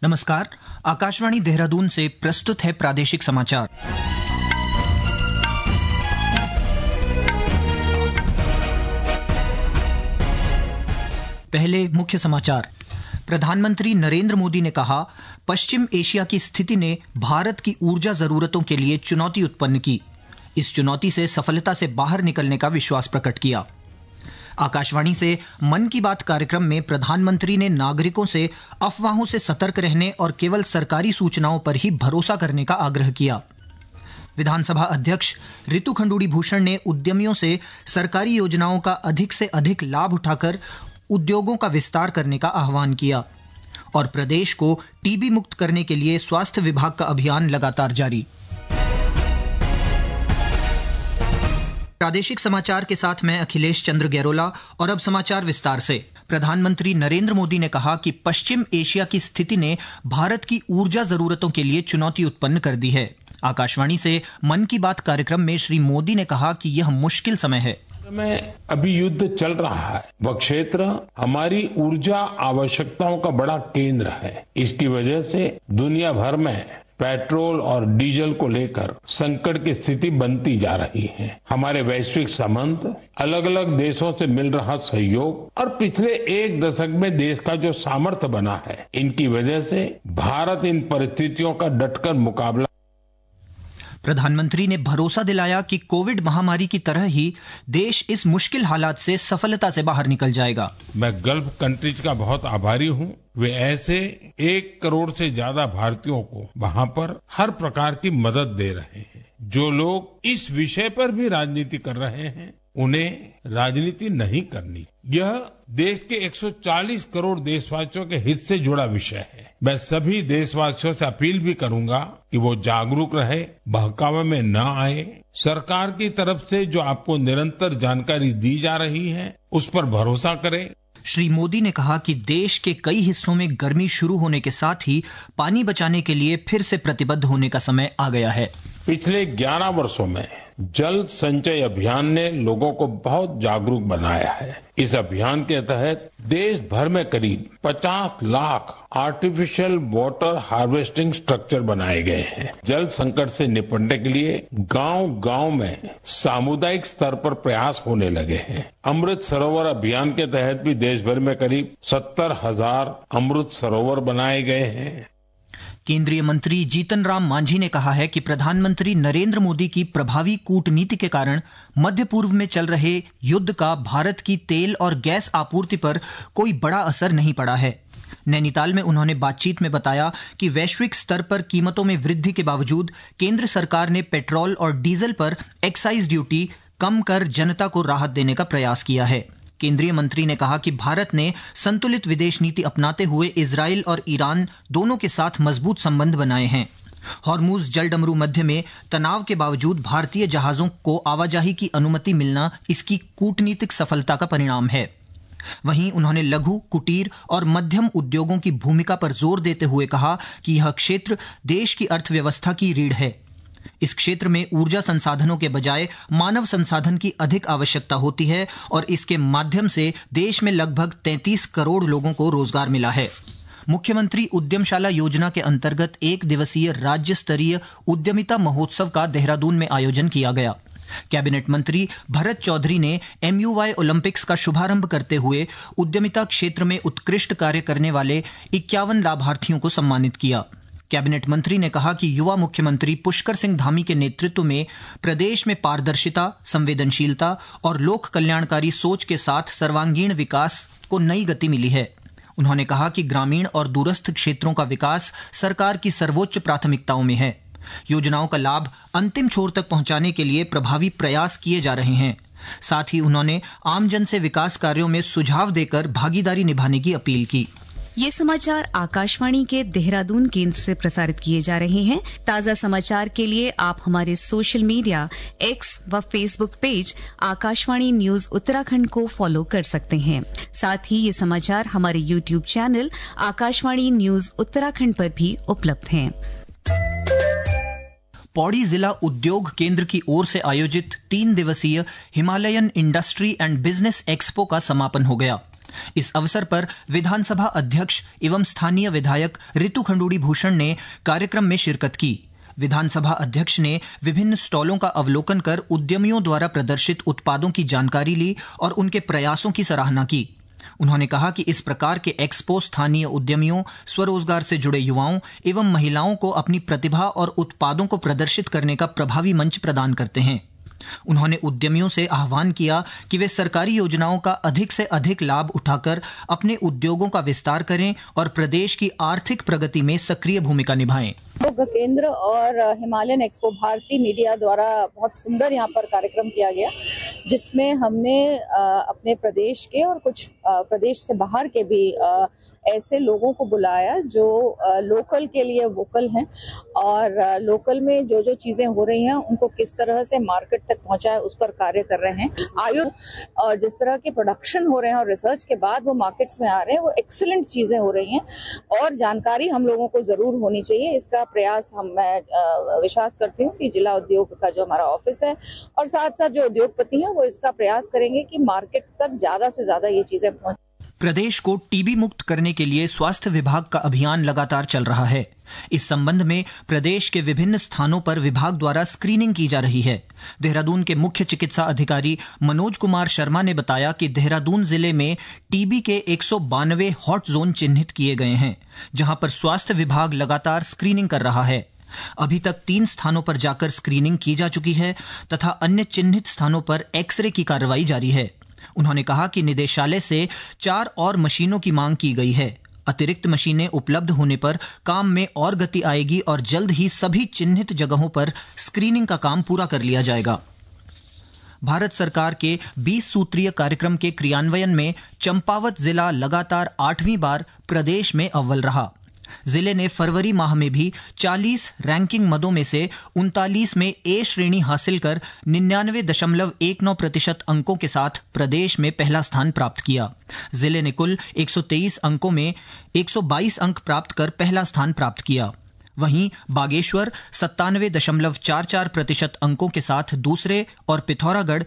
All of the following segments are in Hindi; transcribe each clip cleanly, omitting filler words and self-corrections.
नमस्कार, आकाशवाणी देहरादून से प्रस्तुत है प्रादेशिक समाचार। पहले मुख्य समाचार। प्रधानमंत्री नरेंद्र मोदी ने कहा, पश्चिम एशिया की स्थिति ने भारत की ऊर्जा जरूरतों के लिए चुनौती उत्पन्न की। इस चुनौती से सफलता से बाहर निकलने का विश्वास प्रकट किया। आकाशवाणी से मन की बात कार्यक्रम में प्रधानमंत्री ने नागरिकों से अफवाहों से सतर्क रहने और केवल सरकारी सूचनाओं पर ही भरोसा करने का आग्रह किया। विधानसभा अध्यक्ष ऋतु खंडूड़ी भूषण ने उद्यमियों से सरकारी योजनाओं का अधिक से अधिक लाभ उठाकर उद्योगों का विस्तार करने का आह्वान किया। और प्रदेश को टीबी मुक्त करने के लिए स्वास्थ्य विभाग का अभियान लगातार जारी। प्रादेशिक समाचार के साथ मैं अखिलेश चंद्र गैरोला और अब समाचार विस्तार से। प्रधानमंत्री नरेंद्र मोदी ने कहा कि पश्चिम एशिया की स्थिति ने भारत की ऊर्जा जरूरतों के लिए चुनौती उत्पन्न कर दी है। आकाशवाणी से मन की बात कार्यक्रम में श्री मोदी ने कहा कि यह मुश्किल समय है। में अभी युद्ध चल रहा है, वह क्षेत्र हमारी ऊर्जा आवश्यकताओं का बड़ा केंद्र है। इसकी वजह से दुनिया भर में पेट्रोल और डीजल को लेकर संकट की स्थिति बनती जा रही है। हमारे वैश्विक संबंध, अलग अलग देशों से मिल रहा सहयोग और पिछले एक दशक में देश का जो सामर्थ्य बना है, इनकी वजह से भारत इन परिस्थितियों का डटकर मुकाबला। प्रधानमंत्री ने भरोसा दिलाया कि कोविड महामारी की तरह ही देश इस मुश्किल हालात से सफलता से बाहर निकल जाएगा। मैं गल्फ कंट्रीज का बहुत आभारी हूं। वे ऐसे 1 करोड़ से ज्यादा भारतीयों को वहां पर हर प्रकार की मदद दे रहे हैं। जो लोग इस विषय पर भी राजनीति कर रहे हैं, उन्हें राजनीति नहीं करनी। यह देश के 140 करोड़ देशवासियों के हित से जुड़ा विषय है। मैं सभी देशवासियों से अपील भी करूंगा कि वो जागरूक रहे, बहकावे में न आए। सरकार की तरफ से जो आपको निरंतर जानकारी दी जा रही है, उस पर भरोसा करें। श्री मोदी ने कहा कि देश के कई हिस्सों में गर्मी शुरू होने के साथ ही पानी बचाने के लिए फिर से प्रतिबद्ध होने का समय आ गया है। पिछले 11 वर्षों में जल संचय अभियान ने लोगों को बहुत जागरूक बनाया है। इस अभियान के तहत देश भर में करीब 50 lakh artificial water harvesting structure बनाए गए हैं। जल संकट से निपटने के लिए गांव-गांव में सामुदायिक स्तर पर प्रयास होने लगे हैं। अमृत सरोवर अभियान के तहत भी देश भर में करीब 70,000 अमृत सरोवर बनाए गए हैं। केंद्रीय मंत्री जीतन राम मांझी ने कहा है कि प्रधानमंत्री नरेंद्र मोदी की प्रभावी कूटनीति के कारण मध्य पूर्व में चल रहे युद्ध का भारत की तेल और गैस आपूर्ति पर कोई बड़ा असर नहीं पड़ा है। नैनीताल में उन्होंने बातचीत में बताया कि वैश्विक स्तर पर कीमतों में वृद्धि के बावजूद केंद्र सरकार ने पेट्रोल और डीजल पर एक्साइज ड्यूटी कम कर जनता को राहत देने का प्रयास किया है। केंद्रीय मंत्री ने कहा कि भारत ने संतुलित विदेश नीति अपनाते हुए इजराइल और ईरान दोनों के साथ मजबूत संबंध बनाए हैं। हॉर्मुज जलडमरू मध्य में तनाव के बावजूद भारतीय जहाजों को आवाजाही की अनुमति मिलना इसकी कूटनीतिक सफलता का परिणाम है। वहीं उन्होंने लघु, कुटीर और मध्यम उद्योगों की भूमिका पर जोर देते हुए कहा कि यह क्षेत्र देश की अर्थव्यवस्था की रीढ़ है। इस क्षेत्र में ऊर्जा संसाधनों के बजाय मानव संसाधन की अधिक आवश्यकता होती है और इसके माध्यम से देश में लगभग 33 करोड़ लोगों को रोजगार मिला है। मुख्यमंत्री उद्यमशाला योजना के अंतर्गत 1 दिवसीय राज्य स्तरीय उद्यमिता महोत्सव का देहरादून में आयोजन किया गया। कैबिनेट मंत्री भरत चौधरी ने MUY ओलंपिक्स का शुभारंभ करते हुए उद्यमिता क्षेत्र में उत्कृष्ट कार्य करने वाले 51 लाभार्थियों को सम्मानित किया। कैबिनेट मंत्री ने कहा कि युवा मुख्यमंत्री पुष्कर सिंह धामी के नेतृत्व में प्रदेश में पारदर्शिता, संवेदनशीलता और लोक कल्याणकारी सोच के साथ सर्वांगीण विकास को नई गति मिली है। उन्होंने कहा कि ग्रामीण और दूरस्थ क्षेत्रों का विकास सरकार की सर्वोच्च प्राथमिकताओं में है। योजनाओं का लाभ अंतिम छोर तक पहुंचाने के लिए प्रभावी प्रयास किए जा रहे हैं। साथ ही उन्होंने आमजन से विकास कार्यों में सुझाव देकर भागीदारी निभाने की अपील की। ये समाचार आकाशवाणी के देहरादून केंद्र से प्रसारित किए जा रहे हैं। ताज़ा समाचार के लिए आप हमारे सोशल मीडिया X व Facebook page Akashvani news Uttarakhand को फॉलो कर सकते हैं। साथ ही ये समाचार हमारे YouTube channel Akashvani news Uttarakhand पर भी उपलब्ध हैं। पौड़ी जिला उद्योग केंद्र की ओर से आयोजित 3 दिवसीय Himalayan industry and business expo का समापन हो गया। इस अवसर पर विधानसभा अध्यक्ष एवं स्थानीय विधायक ऋतु खंडूड़ी भूषण ने कार्यक्रम में शिरकत की। विधानसभा अध्यक्ष ने विभिन्न स्टॉलों का अवलोकन कर उद्यमियों द्वारा प्रदर्शित उत्पादों की जानकारी ली और उनके प्रयासों की सराहना की। उन्होंने कहा कि इस प्रकार के एक्सपो स्थानीय उद्यमियों, स्वरोजगार से जुड़े युवाओं एवं महिलाओं को अपनी प्रतिभा और उत्पादों को प्रदर्शित करने का प्रभावी मंच प्रदान करते हैं। उन्होंने उद्यमियों से आह्वान किया कि वे सरकारी योजनाओं का अधिक से अधिक लाभ उठाकर अपने उद्योगों का विस्तार करें और प्रदेश की आर्थिक प्रगति में सक्रिय भूमिका निभाएं। योग केंद्र और हिमालयन एक्सपो भारतीय मीडिया द्वारा बहुत सुंदर यहाँ पर कार्यक्रम किया गया, जिसमें हमने अपने प्रदेश के और कुछ प्रदेश से बाहर के भी ऐसे लोगों को बुलाया जो लोकल के लिए वोकल हैं और लोकल में जो जो चीजें हो रही हैं उनको किस तरह से मार्केट तक पहुंचाए उस पर कार्य कर रहे हैं। आयुर्वेद और जिस तरह के प्रोडक्शन हो रहे हैं और रिसर्च के बाद वो मार्केट्स में आ रहे हैं, वो एक्सीलेंट चीजें हो रही हैं और जानकारी हम लोगों को जरूर होनी चाहिए। इसका प्रयास मैं विश्वास करती हूँ कि जिला उद्योग का जो हमारा ऑफिस है और साथ साथ जो उद्योगपति हैं वो इसका प्रयास करेंगे कि मार्केट तक ज्यादा से ज्यादा ये चीजें पहुंचे। प्रदेश को टीबी मुक्त करने के लिए स्वास्थ्य विभाग का अभियान लगातार चल रहा है। इस संबंध में प्रदेश के विभिन्न स्थानों पर विभाग द्वारा स्क्रीनिंग की जा रही है। देहरादून के मुख्य चिकित्सा अधिकारी मनोज कुमार शर्मा ने बताया कि देहरादून जिले में टीबी के 192 हॉट जोन चिन्हित किए गए हैं, जहां पर स्वास्थ्य विभाग लगातार स्क्रीनिंग कर रहा है। अभी तक 3 स्थानों पर जाकर स्क्रीनिंग की जा चुकी है तथा अन्य चिन्हित स्थानों पर एक्सरे की कार्रवाई जारी है। उन्होंने कहा कि निदेशालय से 4 और मशीनों की मांग की गई है। अतिरिक्त मशीनें उपलब्ध होने पर काम में और गति आएगी और जल्द ही सभी चिन्हित जगहों पर स्क्रीनिंग का काम पूरा कर लिया जाएगा। भारत सरकार के 20 सूत्रीय कार्यक्रम के क्रियान्वयन में चंपावत जिला लगातार 8वीं बार प्रदेश में अव्वल रहा। जिले ने फरवरी माह में भी 40 रैंकिंग मदों में से 39 में ए श्रेणी हासिल कर 99.19% अंकों के साथ प्रदेश में पहला स्थान प्राप्त किया। जिले ने कुल 123 अंकों में 122 अंक प्राप्त कर पहला स्थान प्राप्त किया। वहीं बागेश्वर 97.44% अंकों के साथ दूसरे और पिथौरागढ़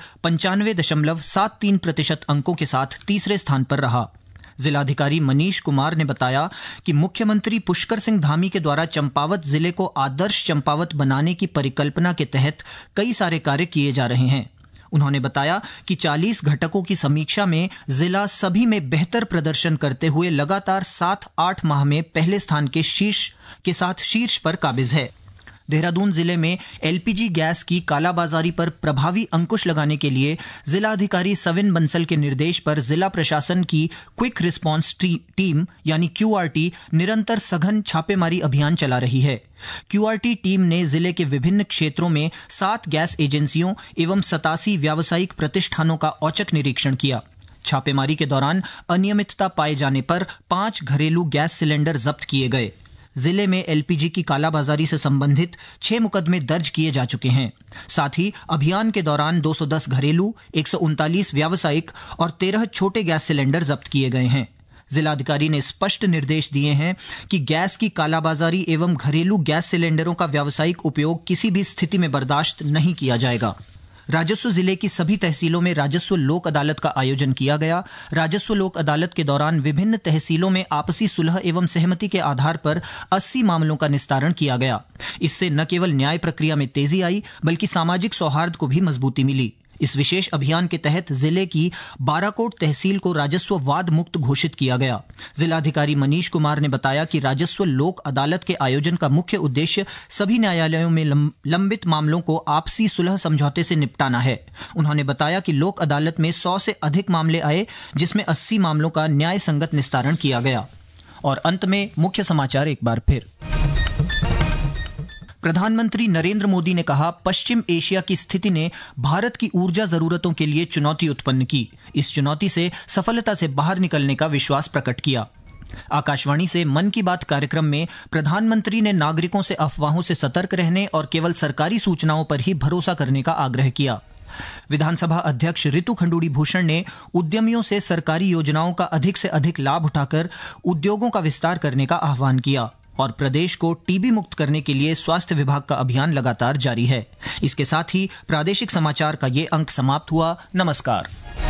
95.73% अंकों के साथ तीसरे स्थान पर रहा। जिलाधिकारी मनीष कुमार ने बताया कि मुख्यमंत्री पुष्कर सिंह धामी के द्वारा चंपावत जिले को आदर्श चंपावत बनाने की परिकल्पना के तहत कई सारे कार्य किए जा रहे हैं। उन्होंने बताया कि 40 घटकों की समीक्षा में जिला सभी में बेहतर प्रदर्शन करते हुए लगातार 7-8 माह में पहले स्थान के शीर्ष पर काबिज है। देहरादून जिले में एलपीजी गैस की कालाबाजारी पर प्रभावी अंकुश लगाने के लिए जिलाधिकारी सविन बंसल के निर्देश पर जिला प्रशासन की क्विक रिस्पांस टीम यानी क्यूआरटी निरंतर सघन छापेमारी अभियान चला रही है। क्यूआरटी टीम ने जिले के विभिन्न क्षेत्रों में 7 गैस एजेंसियों एवं 87 व्यावसायिक प्रतिष्ठानों का औचक निरीक्षण किया। छापेमारी के दौरान अनियमितता पाए जाने पर 5 घरेलू गैस सिलेंडर जब्त किए गए। जिले में एलपीजी की कालाबाजारी से संबंधित 6 मुकदमे दर्ज किए जा चुके हैं। साथ ही अभियान के दौरान 210 घरेलू, 139 व्यावसायिक और 13 छोटे गैस सिलेंडर जब्त किए गए हैं। जिलाधिकारी ने स्पष्ट निर्देश दिए हैं कि गैस की कालाबाजारी एवं घरेलू गैस सिलेंडरों का व्यावसायिक उपयोग किसी भी स्थिति में बर्दाश्त नहीं किया जाएगा। राजस्व जिले की सभी तहसीलों में राजस्व लोक अदालत का आयोजन किया गया। राजस्व लोक अदालत के दौरान विभिन्न तहसीलों में आपसी सुलह एवं सहमति के आधार पर 80 मामलों का निस्तारण किया गया। इससे न केवल न्याय प्रक्रिया में तेजी आई बल्कि सामाजिक सौहार्द को भी मजबूती मिली। इस विशेष अभियान के तहत जिले की बाराकोट तहसील को राजस्व वाद मुक्त घोषित किया गया। जिलाधिकारी मनीष कुमार ने बताया कि राजस्व लोक अदालत के आयोजन का मुख्य उद्देश्य सभी न्यायालयों में लंबित मामलों को आपसी सुलह समझौते से निपटाना है। उन्होंने बताया कि लोक अदालत में 100 से अधिक मामले आए, जिसमें 80 मामलों का न्याय संगत निस्तारण किया गया। और अंत में मुख्य समाचार एक बार फिर। प्रधानमंत्री नरेंद्र मोदी ने कहा, पश्चिम एशिया की स्थिति ने भारत की ऊर्जा जरूरतों के लिए चुनौती उत्पन्न की। इस चुनौती से सफलता से बाहर निकलने का विश्वास प्रकट किया। आकाशवाणी से मन की बात कार्यक्रम में प्रधानमंत्री ने नागरिकों से अफवाहों से सतर्क रहने और केवल सरकारी सूचनाओं पर ही भरोसा करने का आग्रह किया। विधानसभा अध्यक्ष ऋतु खंडूड़ी भूषण ने उद्यमियों से सरकारी योजनाओं का अधिक से अधिक लाभ उठाकर उद्योगों का विस्तार करने का आह्वान किया। और प्रदेश को टीबी मुक्त करने के लिए स्वास्थ्य विभाग का अभियान लगातार जारी है। इसके साथ ही प्रादेशिक समाचार का ये अंक समाप्त हुआ। नमस्कार।